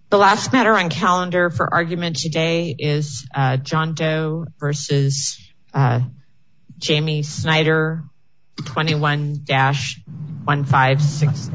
The last matter on calendar for argument today is John Doe versus Jamie Snyder, 21-1568.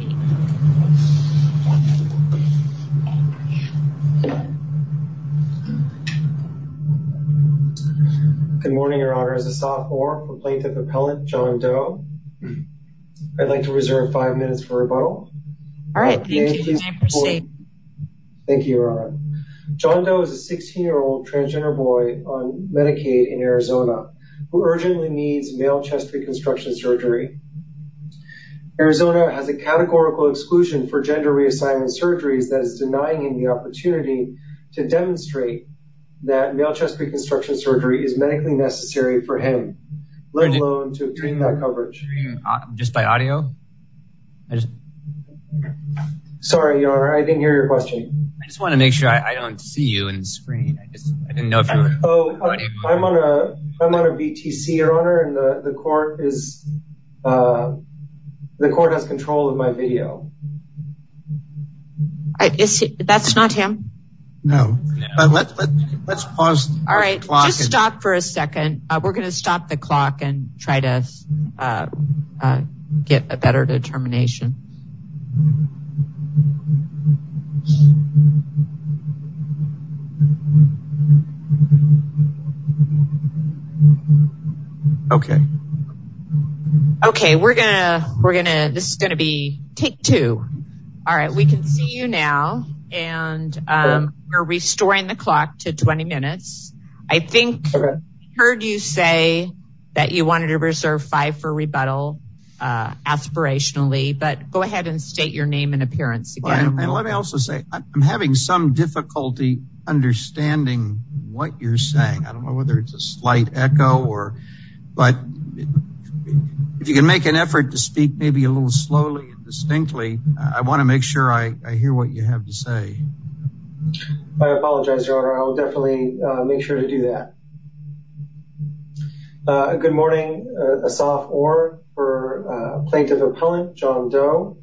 Good morning, Your Honor. As a sophomore for Plaintiff Appellant John Doe, I'd like to reserve 5 minutes for rebuttal. All right, thank you. You may proceed. Thank you, Your Honor. John Doe is a 16-year-old transgender boy on Medicaid in Arizona who urgently needs male chest reconstruction surgery. Arizona has a categorical exclusion for gender reassignment surgeries that is denying him the opportunity to demonstrate that male chest reconstruction surgery is medically necessary for him, let alone to obtain that coverage. Just by audio? Sorry, Your Honor, I didn't hear your question. I just want to make sure I don't see you in the screen. I didn't know if you were. I'm on a BTC, Your Honor, and the court has control of my video. That's not him. No. Let's pause. All right, just stop for a second. We're going to stop the clock and try to get a better determination. Okay, this is gonna be take 2. All right, we can see you now, and we're restoring the clock to 20 minutes. I think I heard you say that you wanted to reserve 5 for rebuttal, aspirationally, but go ahead and state your name and appearance again. And let me also say, I'm having some difficulty understanding what you're saying. I don't know whether it's a slight echo but if you can make an effort to speak maybe a little slowly and distinctly, I want to make sure I hear what you have to say. I apologize, Your Honor. I will definitely make sure to do that. Good morning, a sophomore for Plaintiff Appellant John Doe.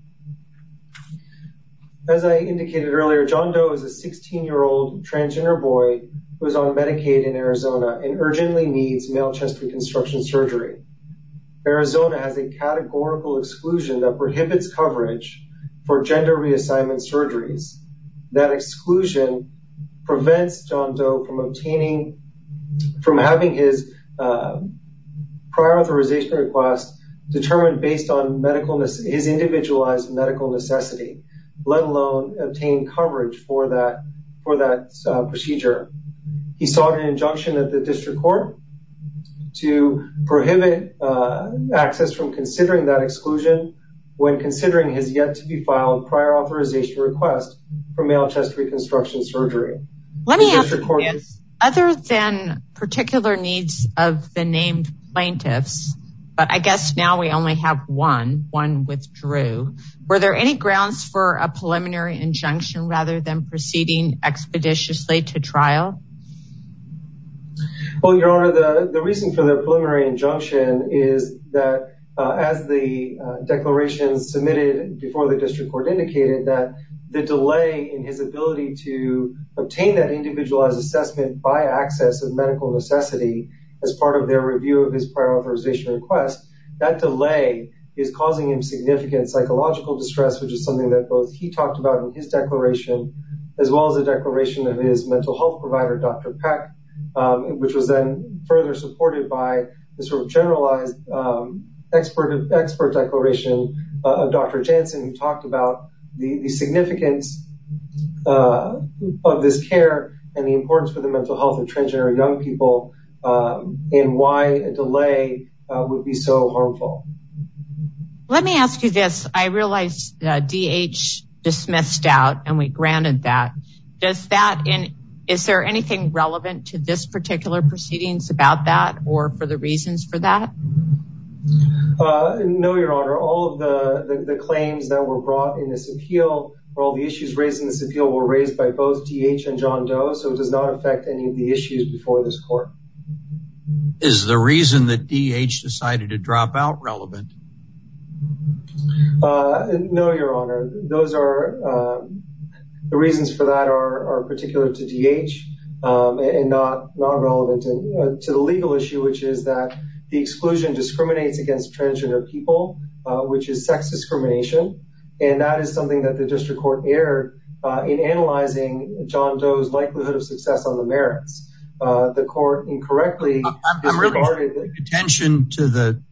As I indicated earlier, John Doe is a 16-year-old transgender boy who is on Medicaid in Arizona and urgently needs male chest reconstruction surgery. Arizona has a categorical exclusion that prohibits coverage for gender reassignment surgeries. That exclusion prevents John Doe from having his prior authorization request determined based on his individualized medical necessity, let alone obtain coverage for that procedure. He sought an injunction at the district court to prohibit access from considering that exclusion when considering his yet to be filed prior authorization request for male chest reconstruction surgery. Let me ask you this. Other than particular needs of the named plaintiffs, but I guess now we only have one withdrew. Were there any grounds for a preliminary injunction rather than proceeding expeditiously to trial? Well, Your Honor, the reason for the preliminary injunction is that as the declaration submitted before the district court indicated that the delay in his ability to obtain that individualized assessment by access of medical necessity as part of their review of his prior authorization request, that delay is causing him significant psychological distress, which is something that both he talked about in his declaration, as well as the declaration of his mental health provider, Dr. Peck, which was then further supported by the sort of generalized expert declaration of Dr. Jansen, who talked about the significance of this care and the importance for the mental health of transgender young people and why a delay would be so harmful. Let me ask you this. I realize DH dismissed out and we granted that. Is there anything relevant to this particular proceedings about that or for the reasons for that? No, Your Honor. All of the claims that were brought in this appeal, or all the issues raised in this appeal, were raised by both DH and John Doe, so it does not affect any of the issues before this court. Is the reason that DH decided to drop out relevant? No, Your Honor. Those are The reasons for that are particular to DH and not relevant to the legal issue, which is that the exclusion discriminates against transgender people, which is sex discrimination. And that is something that the district court erred in analyzing John Doe's likelihood of success on the merits. The court incorrectly disregarded really attention to the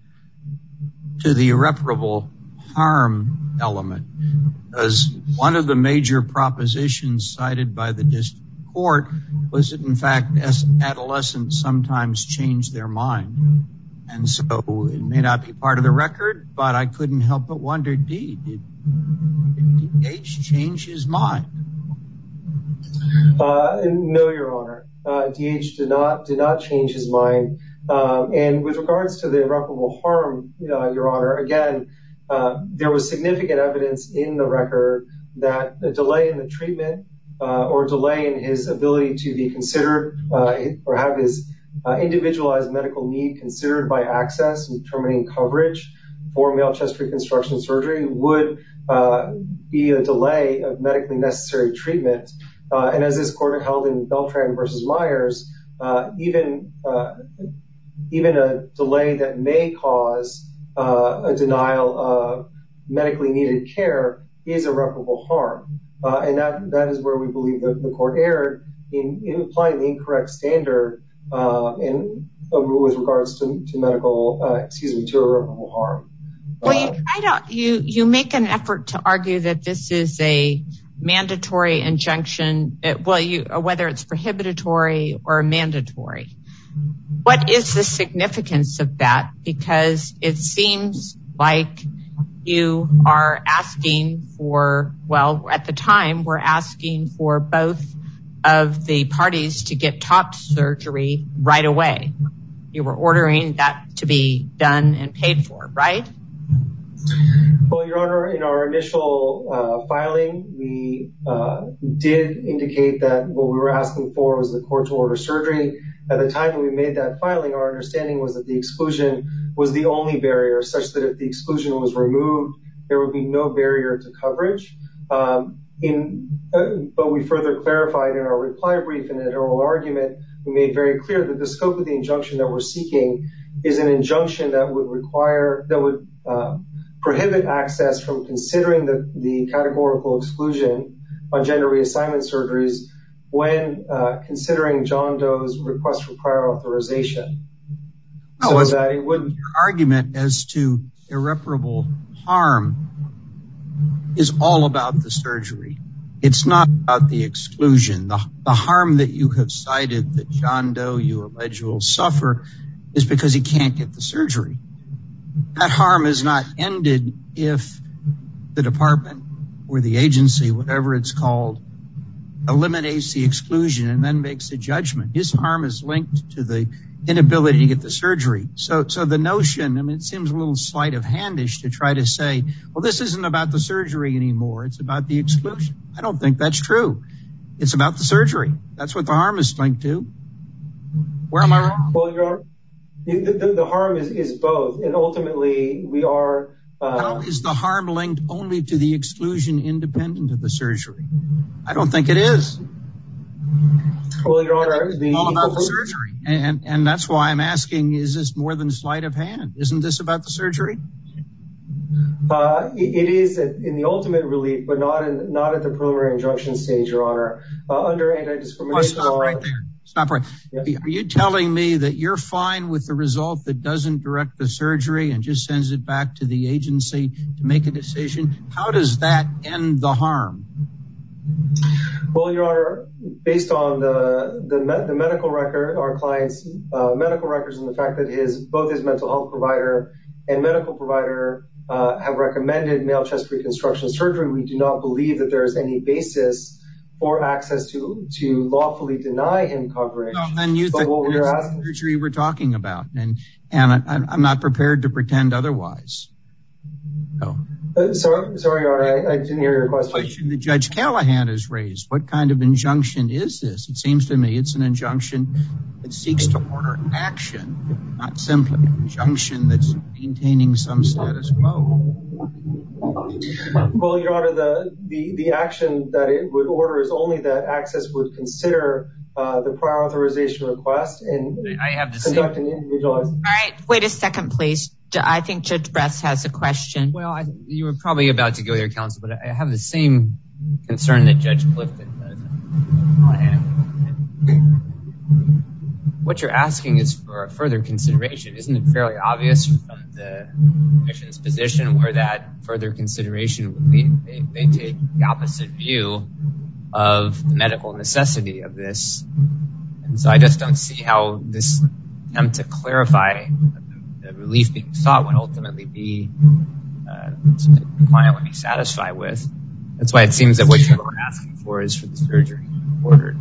irreparable harm element, because one of the major propositions cited by the district court was that, in fact, adolescents sometimes change their mind. And so it may not be part of the record, but I couldn't help but wonder, did DH change his mind? No, Your Honor. DH did not change his mind. And with regards to the irreparable harm, Your Honor, again, there was significant evidence in the record that a delay in the treatment or delay in his ability to be considered or have his individualized medical need considered by Access in determining coverage for male chest reconstruction surgery would be a delay of medically necessary treatment. And as this court held in Beltran versus Myers, even a delay that may cause a denial of medically needed care is irreparable harm. And that is where we believe that the court erred in applying the incorrect standard with regards to irreparable harm. Well, you make an effort to argue that this is a mandatory injunction, whether it's prohibitory or mandatory. What is the significance of that? Because it seems like you are asking for, well, at the time, we're asking for both of the parties to get top surgery right away. You were ordering that to be done and paid for, right? Well, Your Honor, in our initial filing, we did indicate that what we were asking for was the court to order surgery. At the time that we made that filing, our understanding was that the exclusion was the only barrier, such that if the exclusion was removed, there would be no barrier to coverage. But we further clarified in our reply brief and in an oral argument, we made very clear that the scope of the injunction that we're seeking is an injunction that would prohibit Access from considering the categorical exclusion on gender reassignment surgeries when considering John Doe's request for prior authorization. Your argument as to irreparable harm is all about the surgery. It's not about the exclusion. The harm that you have cited that John Doe, you allege, will suffer is because he can't get the surgery. That harm is not ended if the department or the agency, whatever it's called, eliminates the exclusion and then makes a judgment. His harm is linked to the inability to get the surgery. So the notion, it seems a little sleight of handish to try to say, well, this isn't about the surgery anymore. It's about the exclusion. I don't think that's true. It's about the surgery. That's what the harm is linked to. Where am I wrong? Well, Your Honor, the harm is both. And ultimately, we are... How is the harm linked only to the exclusion independent of the surgery? I don't think it is. Well, Your Honor, it's all about the surgery. And that's why I'm asking, is this more than sleight of hand? Isn't this about the surgery? It is in the ultimate relief, but not at the preliminary injunction stage, Your Honor. Under anti-discrimination law... Stop right there. Stop right. Yeah. Are you telling me that you're fine with the result that doesn't direct the surgery and just sends it back to the agency to make a decision? How does that end the harm? Well, Your Honor, based on the medical record, our client's medical records, and the fact that both his mental health provider and medical provider have recommended male chest reconstruction surgery, we do not believe that there is any basis for Access to lawfully deny him coverage. Well, then you think that's the surgery we're talking about, and I'm not prepared to pretend otherwise. No. Sorry, Your Honor, I didn't hear your question. The question that Judge Callahan has raised, what kind of injunction is this? It seems to me it's an injunction that seeks to order action, not simply an injunction that's maintaining some status quo. Well, Your Honor, the action that it would order is only that Access would consider the prior authorization request and conduct an individualized. All right, wait a second, please. I think Judge Bress has a question. Well, you were probably about to go there, counsel, but I have the same concern that Judge Clifton does. What you're asking is for a further consideration. Isn't it fairly obvious from the commission's position where that further consideration would lead? They take the opposite view of the medical necessity of this. And so I just don't see how this attempt to clarify the relief being sought would ultimately be something the client would be satisfied with. That's why it seems that what you're asking for is for the surgery ordered.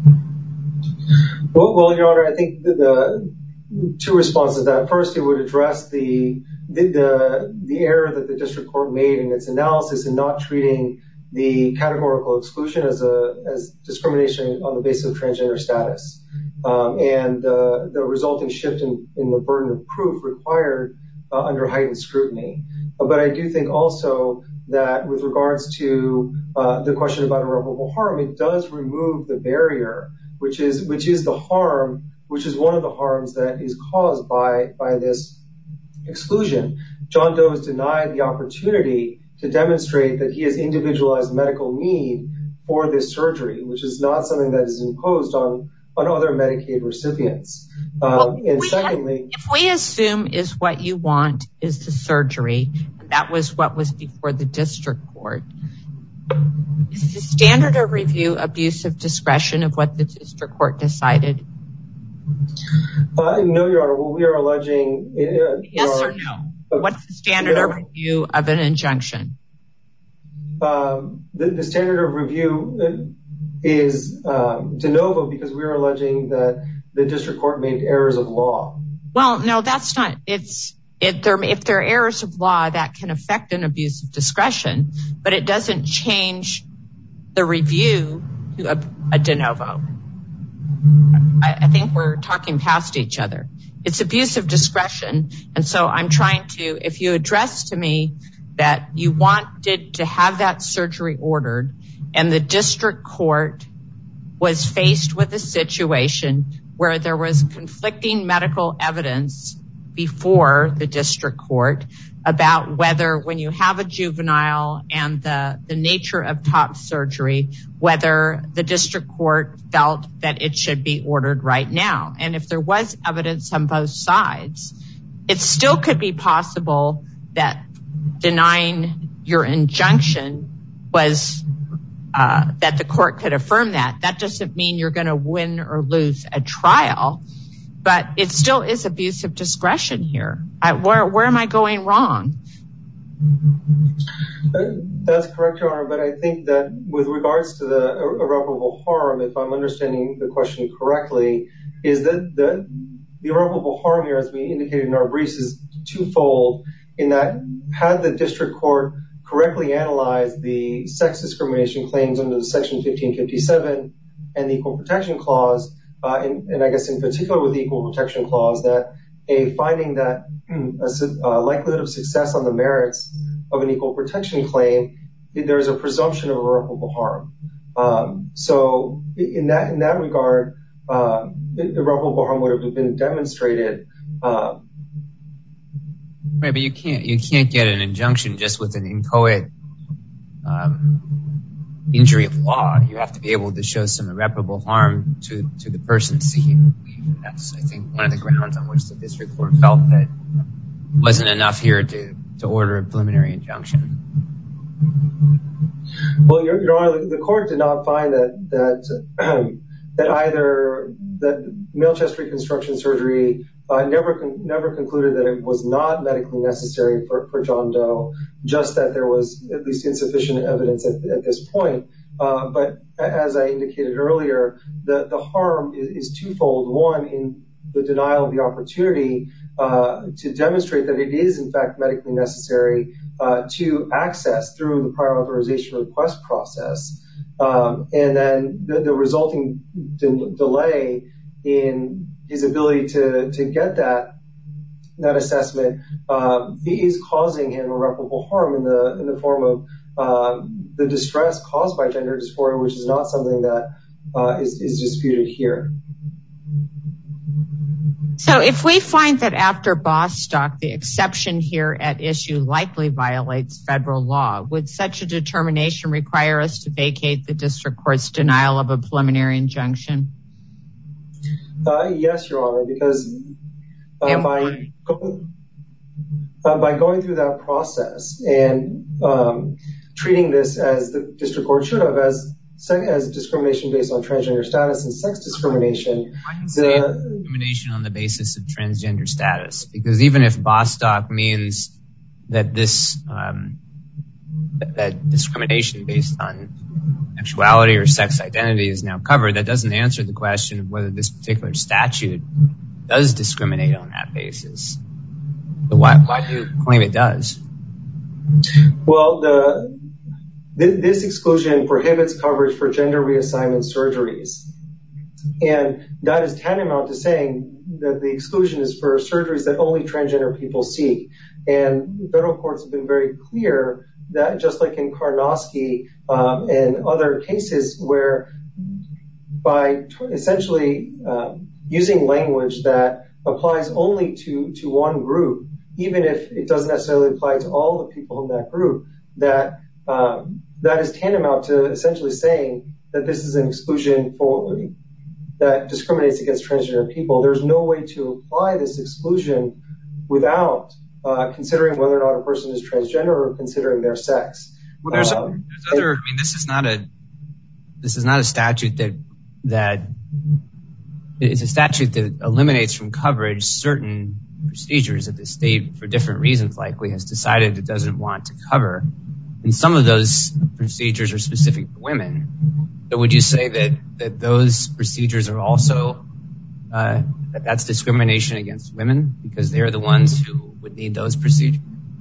Well, Your Honor, I think the two responses to that. First, it would address the error that the district court made in its analysis in not treating the categorical exclusion as discrimination on the basis of transgender status. And the resulting shift in the burden of proof required under heightened scrutiny. But I do think also that with regards to the question about irreparable harm, it does remove the barrier, which is the harm, which is one of the harms that is caused by this exclusion. John Doe is denied the opportunity to demonstrate that he has individualized medical need for this surgery, which is not something that is imposed on other Medicaid recipients. And secondly, if we assume is what you want is the surgery, that was what was before the district court, is the standard of review abuse of discretion of what the district court decided? No, Your Honor. Well, we are alleging. Yes or no? What's the standard of review of an injunction? The standard of review is de novo because we are alleging that the district court made errors of law. Well, no, that's not. If there are errors of law, that can affect an abuse of discretion, but it doesn't change the review to a de novo. I think we're talking past each other. It's abuse of discretion. And so I'm trying to, if you address to me that you wanted to have that surgery ordered and the district court was faced with a situation where there was conflicting medical evidence before the district court about whether when you have a juvenile and the nature of top surgery, whether the district court felt that it should be ordered right now. And if there was evidence on both sides, it still could be possible that denying your injunction was that the court could affirm that. That doesn't mean you're going to win or lose a trial, but it still is abuse of discretion here. Where am I going wrong? That's correct, Your Honor. But I think that with regards to the irreparable harm, if I'm understanding the question correctly, is that the irreparable harm here, as we indicated in our briefs, is twofold in that had the district court correctly analyzed the sex discrimination claims under the Section 1557 and the Equal Protection Clause, and I guess in particular with the Equal Protection Clause, that a finding that a likelihood of success on the merits of an equal protection claim, there's a presumption of irreparable harm. So in that regard, irreparable harm would have been demonstrated. Right, but you can't get an injunction just with an inchoate injury of law. You have to be able to show some irreparable harm to the person seeking relief. That's, I think, one of the grounds on which the district court felt that wasn't enough here to order a preliminary injunction. Well, Your Honor, the court did not find that either that male chest reconstruction surgery never concluded that it was not medically necessary for John Doe, just that there was at least insufficient evidence at this point. But as I indicated earlier, the harm is twofold. One, in the denial of the opportunity to demonstrate that it is, in fact, medically necessary to access through the prior authorization request process. And then the resulting delay in his ability to get that that assessment is causing him irreparable harm in the form of the distress caused by gender dysphoria, which is not something that is disputed here. So if we find that after Bostock, the exception here at issue likely violates federal law, would such a determination require us to vacate the district court's denial of a preliminary injunction? Yes, Your Honor, because by going through that process and treating this as the district court should have as discrimination based on transgender status and sex discrimination. Why do you say discrimination on the basis of transgender status? Because even if Bostock means that this that discrimination based on sexuality or sex identity is now covered, that doesn't answer the question of whether this particular statute does discriminate on that basis. So why do you claim it does? Well, this exclusion prohibits coverage for gender reassignment surgeries. And that is tantamount to saying that the exclusion is for surgeries that only transgender people seek. And federal courts have been very clear that just like in Karnofsky and other cases where by essentially using language that applies only to one group, even if it doesn't necessarily apply to all the people in that group, that is tantamount to essentially saying that this is an exclusion that discriminates against transgender people. There's no way to apply this exclusion without considering whether or not a person is transgender or considering their sex. Well, there's other. I mean, this is not a statute that it's a statute that eliminates from coverage certain procedures that the state, for different reasons, likely has decided it doesn't want to cover. And some of those procedures are specific to women. So would you say that those procedures are also that's discrimination against women because they're the ones who would need those procedures?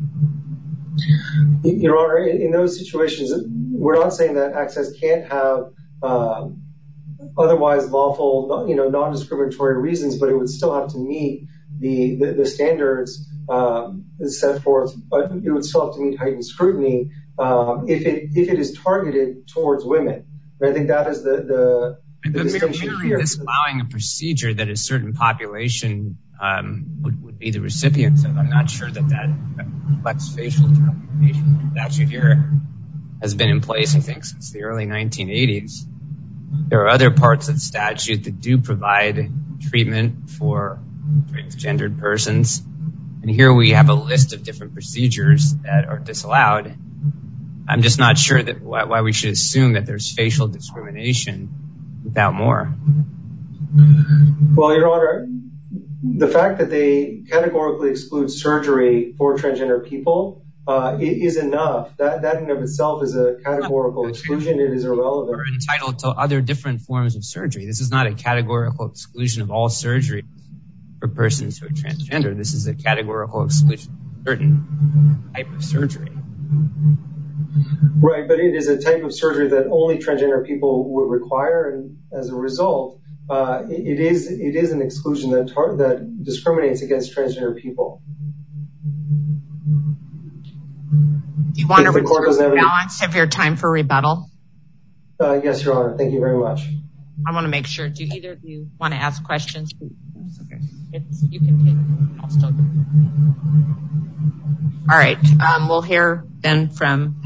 Your Honor, in those situations, we're not saying that access can't have otherwise lawful, non-discriminatory reasons, but it would still have to meet the standards set forth. But it would still have to meet heightened scrutiny if it is targeted towards women. And I think that is the distinction here. Allowing a procedure that a certain population would be the recipients of, I'm not sure that reflects facial discrimination. The statute here has been in place, I think, since the early 1980s. There are other parts of the statute that do provide treatment for transgendered persons. And here we have a list of different procedures that are disallowed. I'm just not sure that why we should assume that there's facial discrimination without more. Well, Your Honor, the fact that they categorically exclude surgery for transgender people is enough. That in and of itself is a categorical exclusion. It is irrelevant. We're entitled to other different forms of surgery. This is not a categorical exclusion of all surgery for persons who are transgender. This is a categorical exclusion of certain type of surgery. Right, but it is a type of surgery that only transgender people would require, and as a result, it is an exclusion that discriminates against transgender people. Do you want to reserve the balance of your time for rebuttal? Yes, Your Honor. Thank you very much. I want to make sure. Do either of you want to ask questions? Okay. You can take it. I'll still do it. All right. We'll hear then from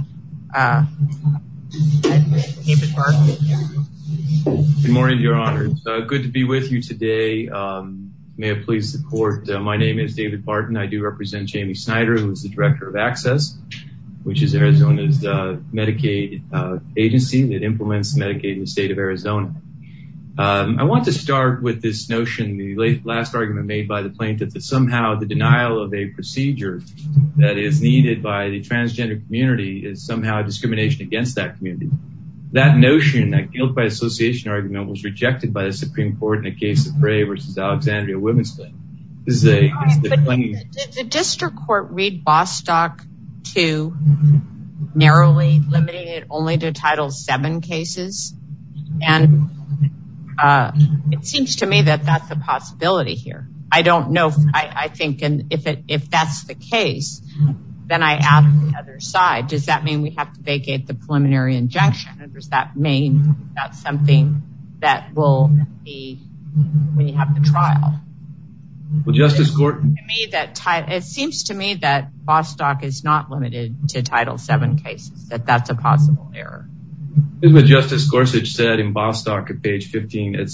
David Barton. Good morning, Your Honor. It's good to be with you today. May it please the court. My name is David Barton. I do represent Jamie Snyder, who is the Director of Access, which is Arizona's Medicaid agency that implements Medicaid in the state of Arizona. I want to start with this notion, the last argument made by the plaintiff, that somehow the denial of a procedure that is needed by the transgender community is somehow discrimination against that community. That notion, that guilt by association argument, was rejected by the Supreme Court in a case of Bray versus Alexandria Women's Clinic. Did the district court read Bostock to narrowly limiting it only to Title VII cases? And it seems to me that that's a possibility here. I don't know. I think, and if that's the case, then I ask the other side, does that mean we have to vacate the preliminary injunction? Or does that mean that's something that will be when you have the trial? Well, Justice Gorsuch, it seems to me that Bostock is not limited to Title VII cases, that's a possible error. This is what Justice Gorsuch said in Bostock at page 15, page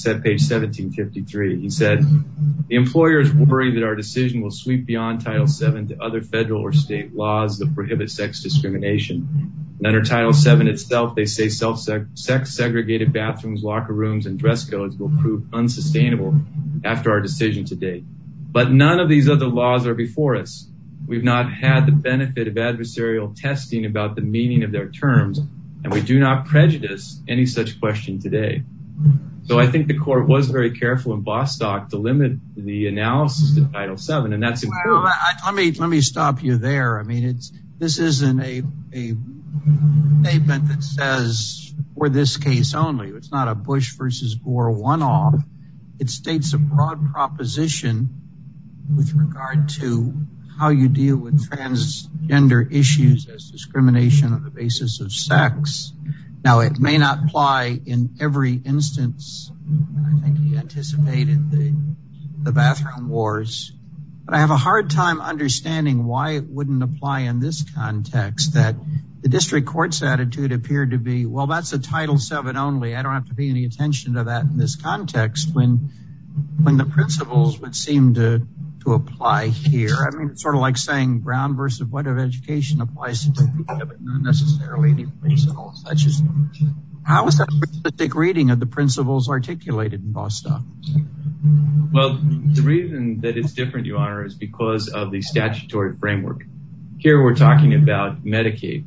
1753. He said, the employers worry that our decision will sweep beyond Title VII to other federal or state laws that prohibit sex discrimination. And under Title VII itself, they say sex-segregated bathrooms, locker rooms, and dress codes will prove unsustainable after our decision today. But none of these other laws are before us. We've not had the benefit of adversarial testing about the meaning of their terms, and we do not prejudice any such question today. So I think the court was very careful in Bostock to limit the analysis to Title VII, and that's important. Well, let me stop you there. I mean, this isn't a statement that says for this case only. It's not a Bush versus Gore one-off. It states a broad proposition with regard to how you deal with transgender issues as discrimination on the basis of sex. Now, it may not apply in every instance. I think he anticipated the bathroom wars. But I have a hard time understanding why it wouldn't apply in this context, that the district court's attitude appeared to be, well, that's a Title VII only. I don't have to pay any attention to that in this context, when the principles would seem to apply here. I mean, it's sort of like saying Brown versus Board of Education applies to Topeka, but not necessarily any principles. That's just, how is that a realistic reading of the principles articulated in Bostock? Well, the reason that it's different, Your Honor, is because of the statutory framework. Here we're talking about Medicaid.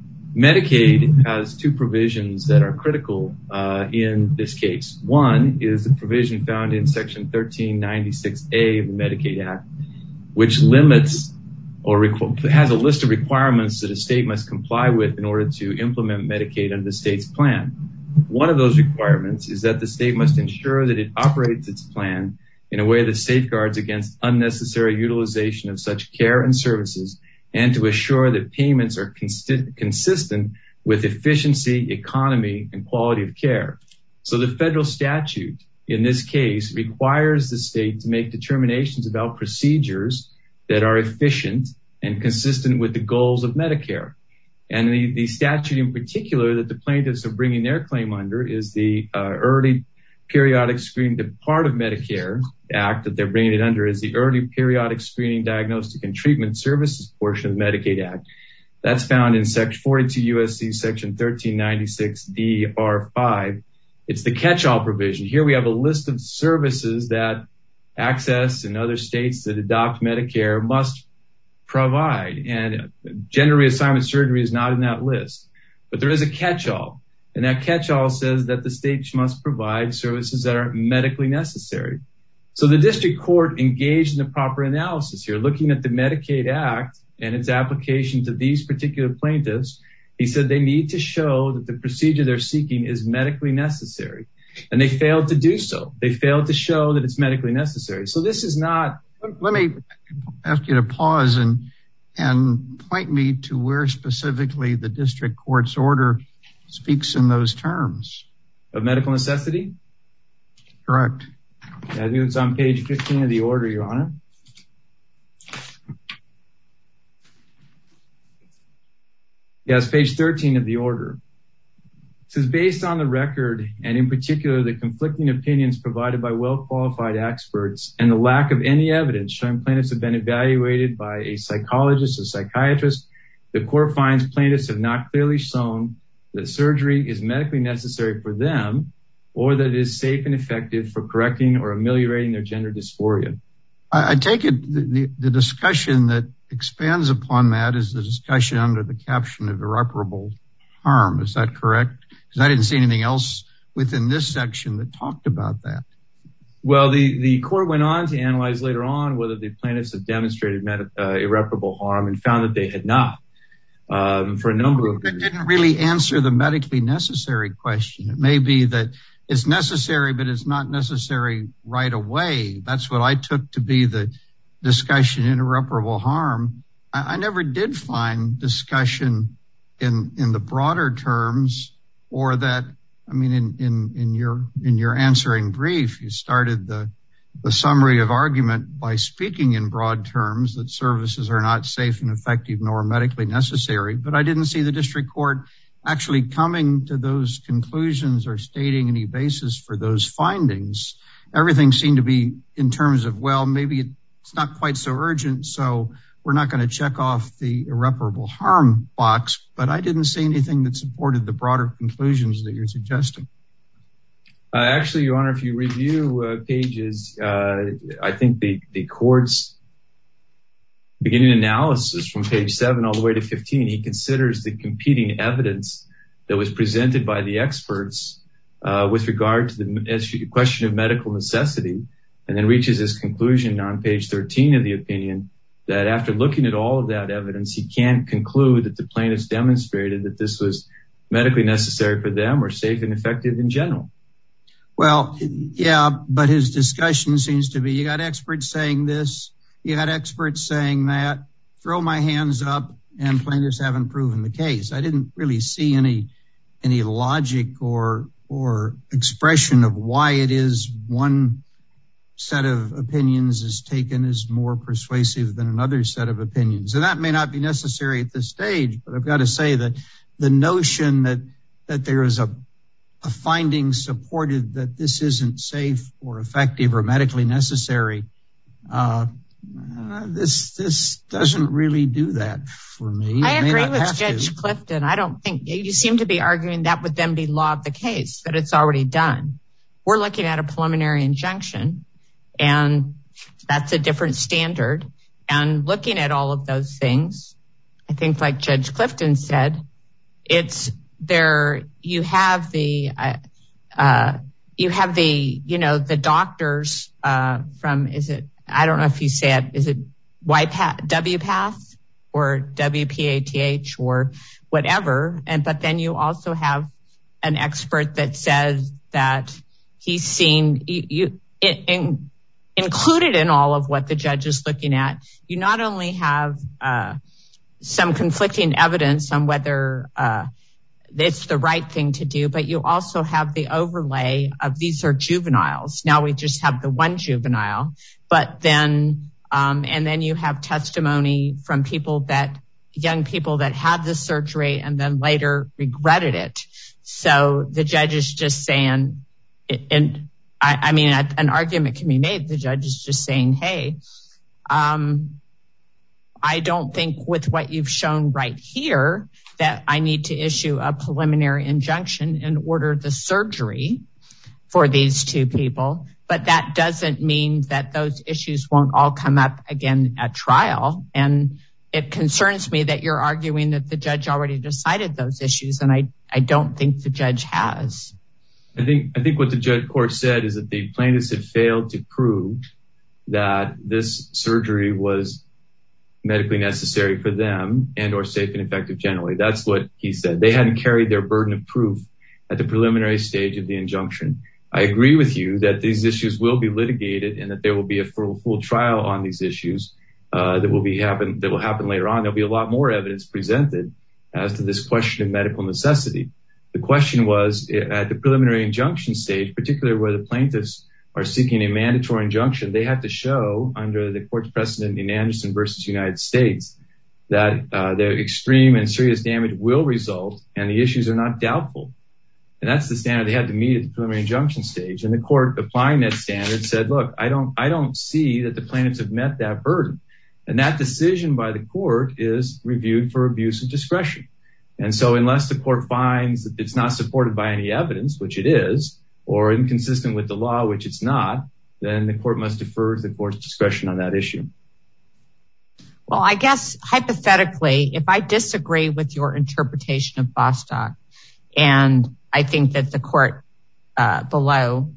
Medicaid has two provisions that are critical in this case. One is the provision found in Section 1396A of the Medicaid Act, which limits or has a list of requirements that a state must comply with in order to implement Medicaid under the state's plan. One of those requirements is that the state must ensure that it operates its plan in a way that safeguards against unnecessary utilization of such care and services, and to assure that payments are consistent with efficiency, economy, and quality of care. So the federal statute in this case requires the state to make determinations about procedures that are efficient and consistent with the goals of Medicare. And the statute in particular that the plaintiffs are bringing their claim under is the early periodic screening, the part of Medicare Act that they're bringing it under is the early periodic screening, diagnostic, and treatment services portion of the Medicaid Act. That's found in Section 42 U.S.C. Section 1396D-R5. It's the catch-all provision. Here we have a list of services that Access and other states that adopt Medicare must provide. And gender reassignment surgery is not in that list. But there is a catch-all. And that catch-all says that the states must provide services that are medically necessary. So the district court engaged in the proper analysis here, looking at the Medicaid Act and its application to these particular plaintiffs. He said they need to show that the procedure they're seeking is medically necessary. And they failed to do so. They failed to show that it's medically necessary. So this is not... Let me ask you to pause and point me to where specifically the district court's order speaks in those terms. Of medical necessity? Correct. I think it's on page 15 of the order, Your Honor. Yes, page 13 of the order. It says, based on the record, and in particular the conflicting opinions provided by well-qualified experts and the lack of any evidence showing plaintiffs have been evaluated by a psychologist or psychiatrist, the court finds plaintiffs have not clearly shown that surgery is medically necessary for them or that it is safe and effective for correcting or ameliorating their gender dysphoria. I take it the discussion that expands upon that is the discussion under the caption of irreparable harm. Is that correct? Because I didn't see anything else within this section that talked about that. Well, the court went on to analyze later on whether the plaintiffs have demonstrated irreparable harm and found that they had not. For a number of reasons. It didn't really answer the medically necessary question. It may be that it's necessary, but it's not necessary right away. That's what I took to be the discussion in irreparable harm. I never did find discussion in the broader terms, or that, I mean, in your answering brief, you started the summary of argument by speaking in broad terms that services are not safe and effective nor medically necessary. But I didn't see the district court actually coming to those conclusions or stating any basis for those findings. Everything seemed to be in terms of, well, maybe it's not quite so urgent, so we're not going to check off the irreparable harm box. But I didn't see anything that supported the broader conclusions that you're suggesting. Actually, Your Honor, if you review pages, I think the court's beginning analysis from page 7 all the way to 15, he considers the competing evidence that was presented by the experts with regard to the question of medical necessity, and then reaches his conclusion on page 13 of the opinion that after looking at all of that evidence, he can't conclude that the plaintiffs demonstrated that this was medically necessary for them or safe and effective in general. Well, yeah, but his discussion seems to be, you got experts saying this, you got experts saying that, throw my hands up, and plaintiffs haven't proven the case. I didn't really see any logic or expression of why it is one set of opinions is taken as more persuasive than another set of opinions. And that may not be necessary at this stage, but I've got to say that the notion that there is a finding supported that this isn't safe or effective or medically necessary, this doesn't really do that for me. I agree with Judge Clifton. I don't think you seem to be arguing that would then be law of the case, that it's already done. We're looking at a preliminary injunction, and that's a different standard. And looking at all of those things, I think like Judge Clifton said, it's there. You have the the doctors from, is it, I don't know if you say it, is it WPATH or WPATH or whatever. But then you also have an expert that says that he's seen included in all of what the judge is looking at. You not only have some conflicting evidence on whether it's the right thing to do, but you also have the overlay of these are juveniles. Now we just have the one juvenile, but then and then you have testimony from young people that had the surgery and then later regretted it. So the judge is just saying, and I mean, an argument can be made. The judge is just saying, hey, I don't think with what you've shown right here that I need to issue a preliminary injunction and order the surgery for these two people. But that doesn't mean that those issues won't all come up again at trial. And it concerns me that you're arguing that the judge already decided those issues, and I don't think the judge has. I think what the court said is that the plaintiffs had failed to prove that this surgery was medically necessary for them and or safe and effective generally. That's what he said. They hadn't carried their burden of proof at the preliminary stage of the injunction. I agree with you that these issues will be litigated and that there will be a full trial on these issues that will happen later on. There'll be a lot more evidence presented as to this question of medical necessity. The question was at the preliminary injunction stage, particularly where the plaintiffs are seeking a mandatory injunction, they have to show under the court's precedent in Anderson versus United States that the extreme and serious damage will result and the issues are not doubtful. And that's the standard they had to meet at the preliminary injunction stage. And the court applying that standard said, look, I don't see that the plaintiffs have met that burden. And that decision by the court is reviewed for abuse of discretion. And so unless the court finds that it's not supported by any evidence, which it is, or inconsistent with the law, which it's not, then the court must defer to the court's discretion on that issue. Well, I guess hypothetically, if I disagree with your interpretation of Bostock, and I think that the court below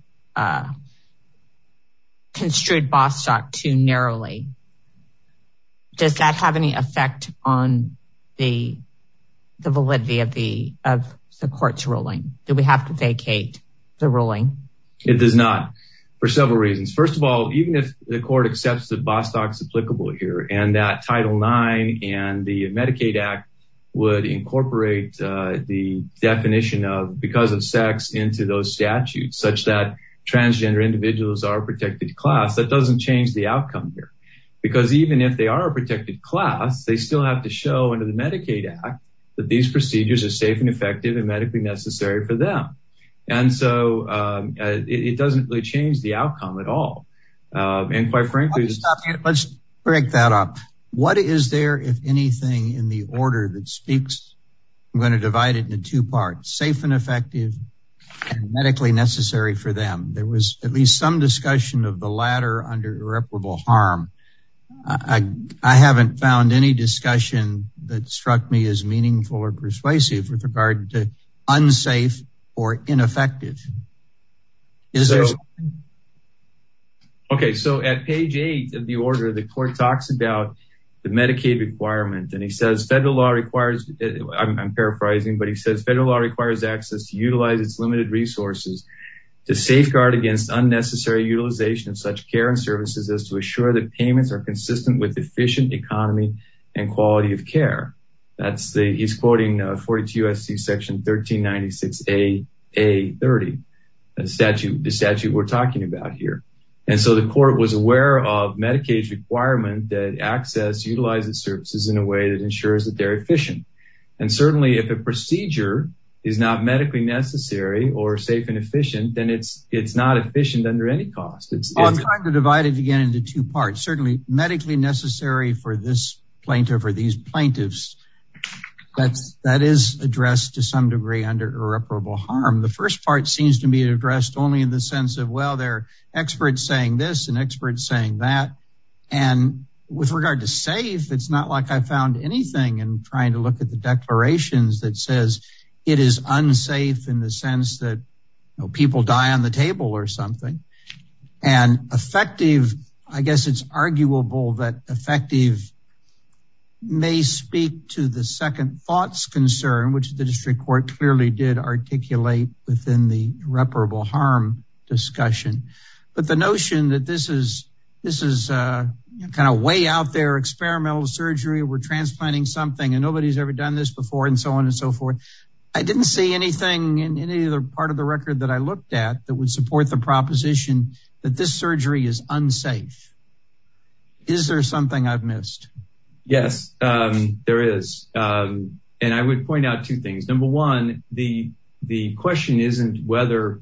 construed Bostock too narrowly, does that have any effect on the validity of the court's ruling? Do we have to vacate the ruling? It does not, for several reasons. First of all, even if the court accepts that Bostock's applicable here and that Title IX and the Medicaid Act would incorporate the definition of because of sex into those statutes such that transgender individuals are a protected class, that doesn't change the outcome here. Because even if they are a protected class, they still have to show under the Medicaid Act that these procedures are safe and effective and medically necessary for them. And so it doesn't really change the outcome at all. And quite frankly, let's break that up. What is there, if anything, in the order that speaks? I'm going to divide it into two parts: safe and effective and medically necessary for them. There was at least some discussion of the latter under irreparable harm. I haven't found any discussion that struck me as meaningful or persuasive with regard to unsafe or ineffective. Is there something? Okay, so at page 8 of the order, the court talks about the Medicaid requirement, and he says federal law requires, I'm paraphrasing, but he says federal law requires access to utilize its limited resources to safeguard against unnecessary utilization of such care and services as to assure that payments are consistent with efficient economy and quality of care. He's quoting 42 U.S.C. section 1396A30, the statute we're talking about here. And so the court was aware of Medicaid's requirement that access utilize its services in a way that ensures that they're efficient. And certainly if a procedure is not medically necessary or safe and efficient, then it's not efficient under any cost. I'm trying to divide it again into two parts. Certainly medically necessary for this plaintiff or these plaintiffs, that is addressed to some degree under irreparable harm. The first part seems to be addressed only in the sense of, well, there are experts saying this and experts saying that. And with regard to safe, it's not like I found anything in trying to look at the declarations that says it is unsafe in the sense that people die on the table or something. And effective, I guess it's arguable that effective may speak to the second thoughts concern, which the district court clearly did articulate within the irreparable harm discussion. But the notion that this is kind of way out there experimental surgery, we're transplanting something and nobody's ever done this before and so on and so forth. I didn't see anything in any other part of the record that I looked at that would support the proposition that this surgery is unsafe. Is there something I've missed? Yes, there is. And I would point out two things. Number one, the question isn't whether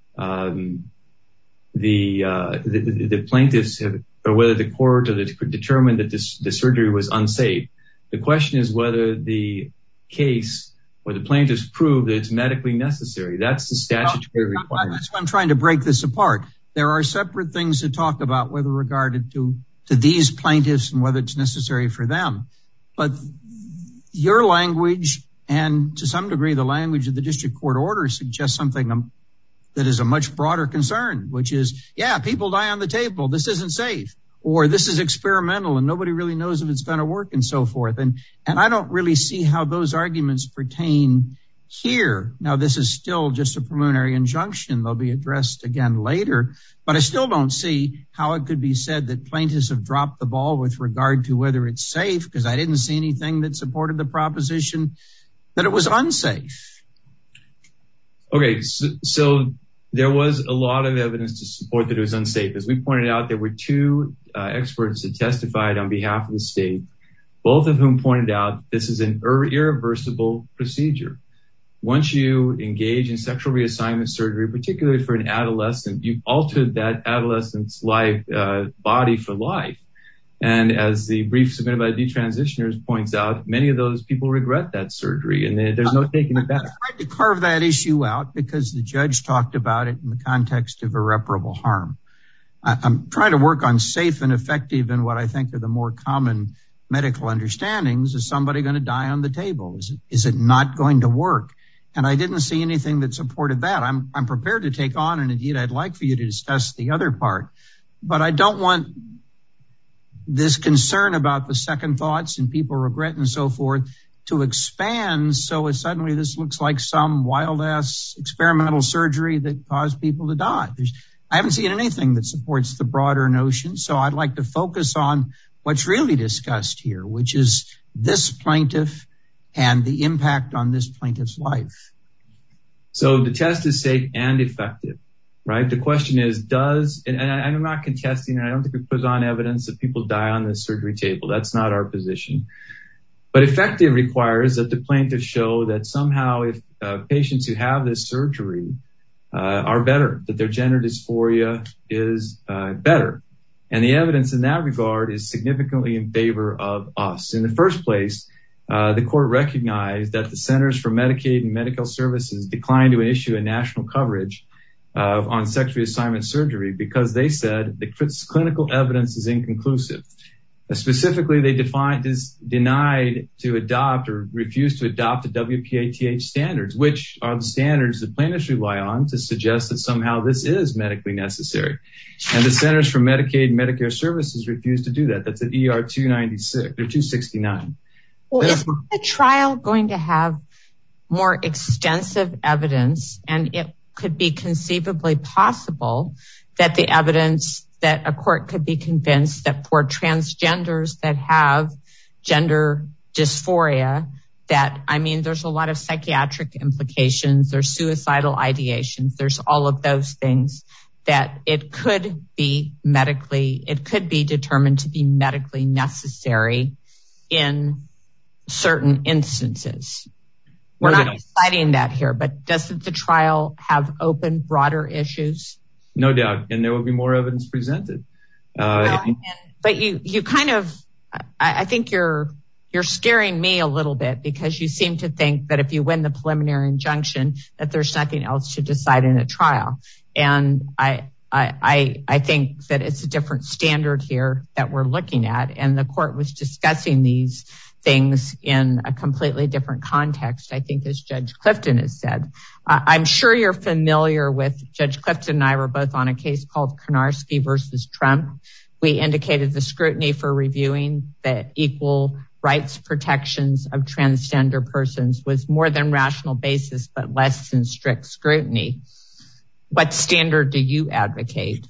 the plaintiffs have, or whether the court determined that the surgery was unsafe. The question is whether the case or the plaintiffs prove that it's medically necessary. That's the statutory requirement. That's why I'm trying to break this apart. There are separate things to talk about, whether regarded to these plaintiffs and whether it's necessary for them. But your language, and to some degree the language of the district court order, suggests something that is a much broader concern, which is, yeah, people die on the table. This isn't safe. Or this is experimental and nobody really knows if it's going to work and so forth. And I don't really see how those arguments pertain here. Now, this is still just a preliminary injunction. They'll be addressed again later. But I still don't see how it could be said that plaintiffs have dropped the ball with regard to whether it's safe, because I didn't see anything that supported the proposition that it was unsafe. Okay, so there was a lot of evidence to support that it was unsafe. As we pointed out, there were two experts that testified on behalf of the state, both of whom pointed out this is an irreversible procedure. Once you engage in sexual reassignment surgery, particularly for an adolescent, you've altered that adolescent's body for life. And as the brief submitted by the detransitioners points out, many of those people regret that surgery, and there's no taking it back. I tried to carve that issue out because the judge talked about it in the context of irreparable harm. I'm trying to work on safe and effective in what I think are the more common medical understandings. Is somebody going to die on the table? Is it not going to work? And I didn't see anything that supported that. I'm prepared to take on, and indeed I'd like for you to discuss the other part, but I don't want this concern about the second thoughts and people regret and so forth to expand. So suddenly this looks like some wild ass experimental surgery that caused people to die. I haven't seen anything that supports the broader notion. So I'd like to focus on what's really discussed here, which is this plaintiff and the impact on this plaintiff's life. So the test is safe and effective, right? The question is, and I'm not contesting, and I don't think we put on evidence that people die on the surgery table. That's not our position. But effective requires that the plaintiff show that somehow if patients who have this surgery are better, that their gender dysphoria is better. And the evidence in that regard is significantly in favor of us. In the first place, the court recognized that the Centers for Medicaid and Medical Services declined to issue a national coverage on sex reassignment surgery because they said the clinical evidence is inconclusive. Specifically, they denied to adopt or refused to adopt the WPATH standards, which are the standards the plaintiffs rely on to suggest that somehow this is medically necessary. And the Centers for Medicaid and Medicare Services refused to do that. That's at ER 296 or 269. Well, is the trial going to have more extensive evidence? And it could be conceivably possible that the evidence that a court could be convinced that for transgenders that have gender dysphoria, there's a lot of psychiatric implications, there's suicidal ideations, there's all of those things, that it could be determined to be medically necessary in certain instances. We're not deciding that here, but doesn't the trial have open, broader issues? No doubt. And there will be more evidence presented. But you kind of, I think you're scaring me a little bit because you seem to think that if you win the preliminary injunction, that there's nothing else to decide in a trial. And I think that it's a different standard here that we're looking at. And the court was discussing these things in a completely different context, I think, as Judge Clifton has said. I'm sure you're familiar with, Judge Clifton and I were both on a case called Konarski versus Trump. We indicated the scrutiny for reviewing the equal rights protections of transgender persons was more than rational basis, but less than strict scrutiny. What standard do you advocate?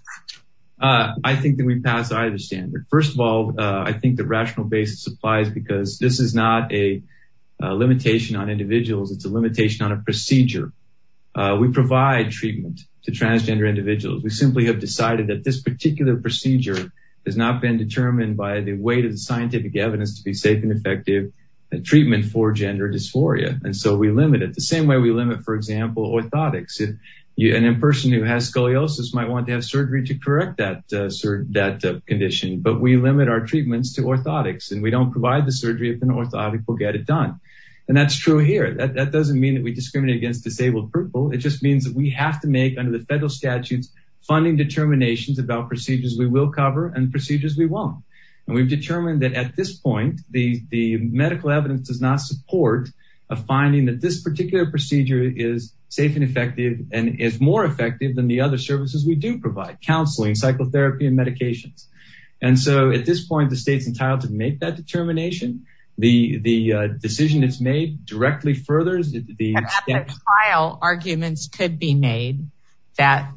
I think that we pass either standard. First of all, I think that rational basis applies because this is not a limitation on individuals. It's a limitation on a procedure. We provide treatment to transgender individuals. We simply have decided that this particular procedure has not been determined by the weight of the scientific evidence to be safe and effective treatment for gender dysphoria. And so we limit it the same way we limit, for example, orthotics. And a person who has scoliosis might want to have surgery to correct that condition, but we limit our treatments to orthotics, and we don't provide the surgery if an orthotic will get it done. And that's true here. That doesn't mean that we discriminate against disabled people. It just means that we have to make, under the federal statutes, funding determinations about procedures we will cover and procedures we won't. And we've determined that at this point, the medical evidence does not support a finding that this particular procedure is safe and effective and is more effective than the other services we do provide, counseling, psychotherapy, and medications. And so at this point, the state's entitled to make that determination. The decision that's made directly furthers the trial. Arguments could be made that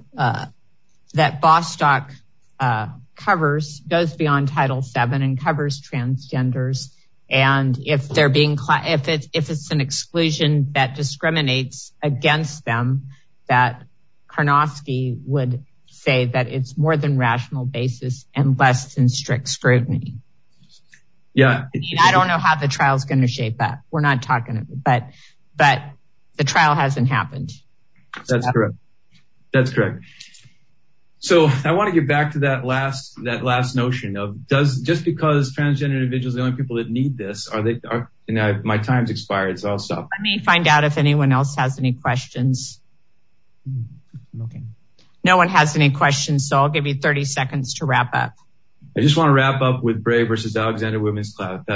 Bostock goes beyond Title VII and covers transgenders. And if they're if it's an exclusion that discriminates against them, that Karnofsky would say that it's more than rational basis and less than strict scrutiny. Yeah. I don't know how the trial's going to shape up. We're not talking, but the trial hasn't happened. That's correct. That's correct. So I want to get back to that last notion of just because transgender individuals are the only people that need this, my time's expired, so I'll stop. Let me find out if anyone else has any questions. Okay. No one has any questions, so I'll give you 30 seconds to wrap up. I just want to wrap up with Bray versus Alexander Women's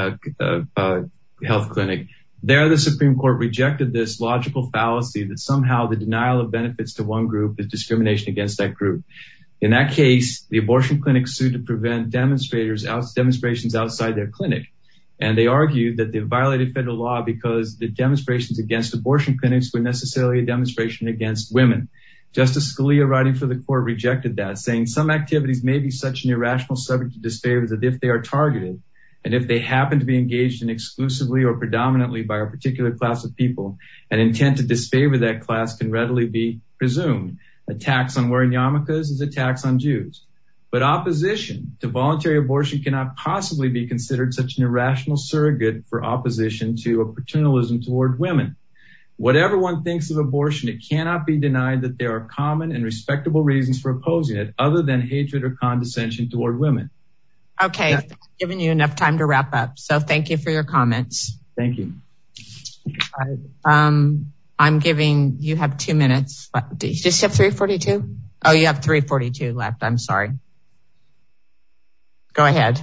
Health Clinic. There, the Supreme Court rejected this logical fallacy that somehow the denial of benefits to one group is discrimination against that group. In that case, the abortion clinic sued to prevent demonstrations outside their clinic. And they argued that they violated federal law because the demonstrations against abortion clinics were necessarily a demonstration against women. Justice Scalia, writing for the court, rejected that, saying some activities may be such an irrational subject to disfavor that if they are targeted, and if they happen to be engaged in exclusively or predominantly by a particular class of people, an intent to disfavor that class can readily be presumed. A tax on wearing yarmulkes is a tax on Jews. But opposition to voluntary abortion cannot possibly be considered such an irrational surrogate for opposition to a paternalism toward women. Whatever one thinks of abortion, it cannot be denied that there are common and respectable reasons for opposing it other than hatred or condescension toward women. Okay, I've given you enough time to wrap up. So thank you for your comments. Thank you. I'm giving, you have 2 minutes. Do you just have 3:42? Oh, you have 3:42 left. I'm sorry. Go ahead.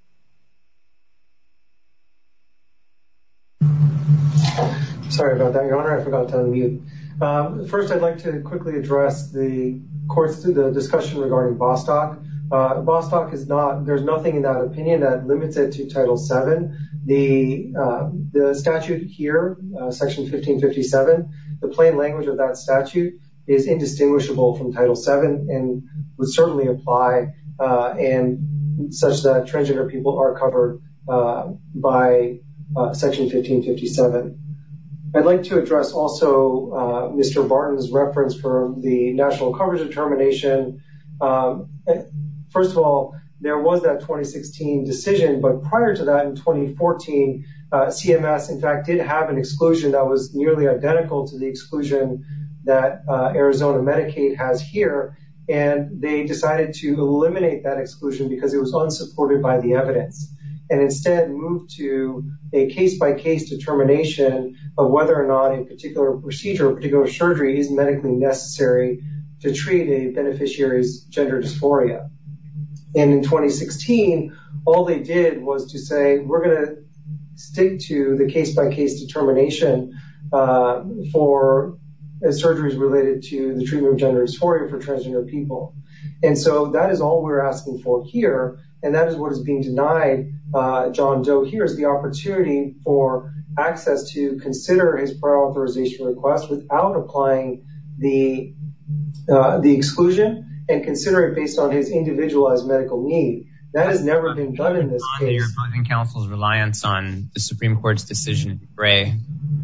Sorry about that, Your Honor. I forgot to unmute. First, I'd like to quickly address the discussion regarding Bostock. Bostock is not, there's nothing in that opinion that limits it to Title VII. The statute here, Section 1557, the plain language of that statute is indistinguishable from Title VII and would certainly apply and such that transgender people are covered by Section 1557. I'd like to address also Mr. Barton's reference for the national coverage determination. First of all, there was that 2016 decision, but prior to that in 2014, CMS in fact did have an exclusion that was nearly identical to the exclusion that Arizona Medicaid has here. And they decided to eliminate that exclusion because it was unsupported by the evidence, and instead moved to a case-by-case determination of whether or not a particular procedure or particular surgery is medically necessary to treat a beneficiary's gender dysphoria. And in 2016, all they did was to say, we're going to stick to the case-by-case determination for surgeries related to the treatment of gender dysphoria for transgender people. And so that is all we're asking for here, and that is what is being denied John Doe here, is the opportunity for access to consider his prior authorization request without applying the exclusion and consider it based on his individualized medical need. That has never been done in this case. Your opposing counsel's reliance on the Supreme Court's decision in Gray.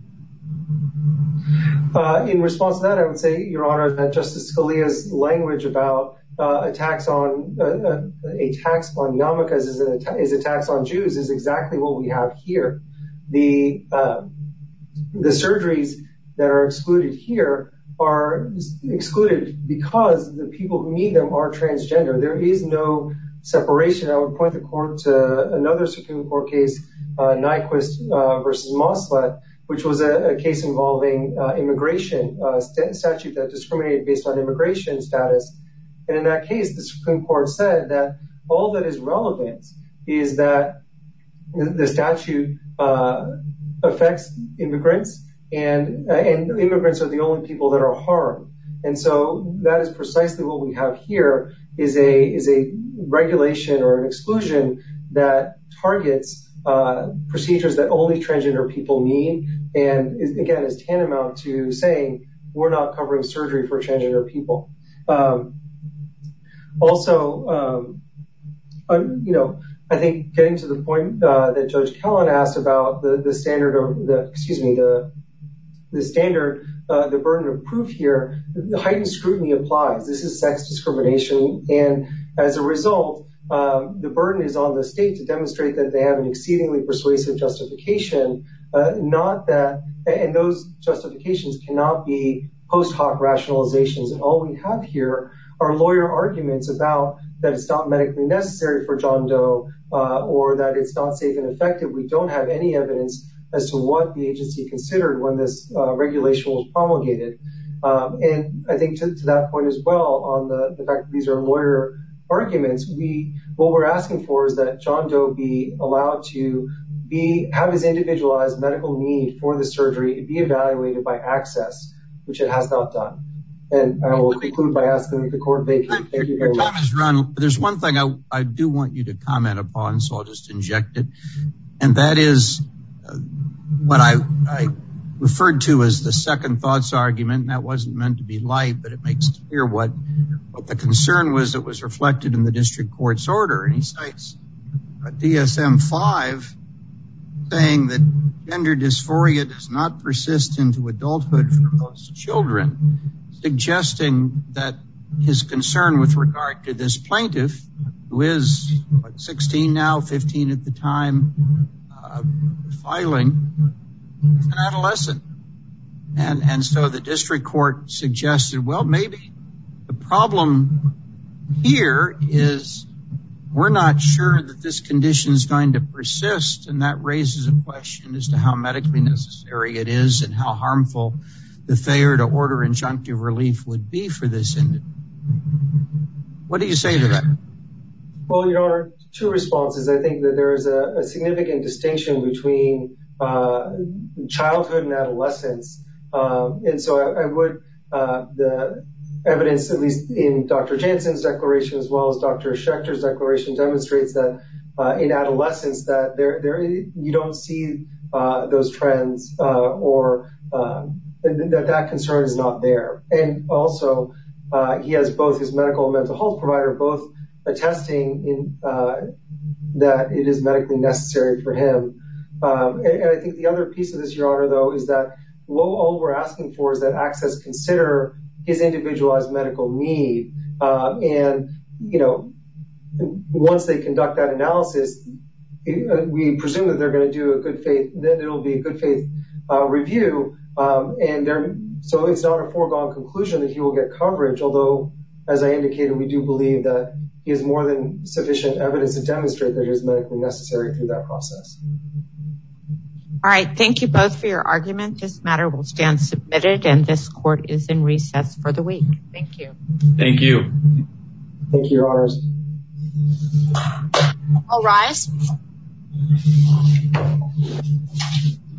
In response to that, I would say, Your Honor, that Justice Scalia's language about a tax on yarmulkes is a tax on Jews is exactly what we have here. The surgeries that are excluded here are excluded because the people who need them are transgender. There is no separation. I would point the court to another Supreme Court case, Nyquist versus Moslett, which was a case involving immigration, statute that discriminated based on immigration status. And in that case, the Supreme Court said that all that is relevant is that the statute affects immigrants, and immigrants are the only people that are harmed. And so that is precisely what we have here, is a regulation or an exclusion that targets procedures that only transgender people need, and again is tantamount to saying we're not covering surgery for transgender people. I think getting to the point that Judge Kellen asked about the standard of the burden of proof here, the heightened scrutiny applies. This is sex discrimination, and as a result, the burden is on the state to demonstrate that they have an exceedingly persuasive justification, and those justifications cannot be post hoc rationalizations. And all we have here are lawyer arguments about that it's not medically necessary for John Doe, or that it's not safe and effective. We don't have any evidence as to what the agency considered when this regulation was promulgated. And I think to that point as well, on the fact that these are lawyer arguments, what we're asking for is that John Doe be allowed to have his individualized medical need for the surgery be evaluated by Access, which it has not done. And I will conclude by asking that the court vacate. Thank you very much. Your time has run. There's one thing I do want you to comment upon, so I'll just inject it. And that is what I referred to as the second thoughts argument. And that wasn't meant to be light, but it makes clear what the concern was that was reflected in the district court's order. And he cites DSM-5 saying that gender dysphoria does not persist into adulthood for most children, suggesting that his concern with regard to this plaintiff, who is 16 now, 15 at the time of filing, is an adolescent. And so the district court suggested, well, maybe the problem here is we're not sure that this condition is going to persist, and that raises a question as to how medically necessary it is and how harmful the failure to order injunctive relief would be for this individual. What do you say to that? Well, Your Honor, two responses. I think that there is a significant distinction between childhood and adolescence. And so I would, the evidence, at least in Dr. Jansen's declaration as well as Dr. Schechter's declaration, demonstrates that in adolescence that you don't see those trends or that concern is not there. And also, he has both his medical and mental health provider both attesting that it is medically necessary for him. And I think the other piece of this, Your Honor, though, is that all we're asking for is that Access consider his individualized medical need. And, you know, once they conduct that analysis, we presume that they're going to do a good faith, then it'll be a good faith review. So it's not a foregone conclusion that he will get coverage, although, as I indicated, we do believe that he has more than sufficient evidence to demonstrate that it is medically necessary through that process. All right. Thank you both for your argument. This matter will stand submitted, and this court is in recess for the week. Thank you. Thank you. Thank you, Your Honors. All rise.